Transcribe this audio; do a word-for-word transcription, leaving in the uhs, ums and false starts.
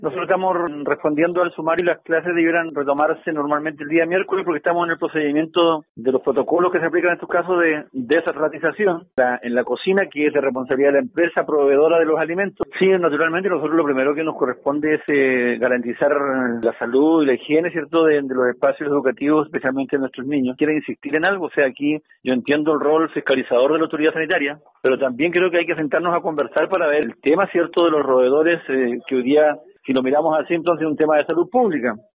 Nosotros estamos respondiendo al sumario y las clases debieran retomarse normalmente el día miércoles porque estamos en el procedimiento de los protocolos que se aplican en estos casos de desratización la, en la cocina, que es de responsabilidad de la empresa proveedora de los alimentos. Sí, naturalmente nosotros lo primero que nos corresponde es eh, garantizar la salud y la higiene, ¿cierto?, de, de los espacios educativos, especialmente de nuestros niños. Quiero insistir en algo, o sea, aquí yo entiendo el rol fiscalizador de la autoridad sanitaria, pero también creo que hay que sentarnos a conversar para ver el tema, ¿cierto?, de los roedores eh, que hoy día, si lo miramos así, entonces es un tema de salud pública.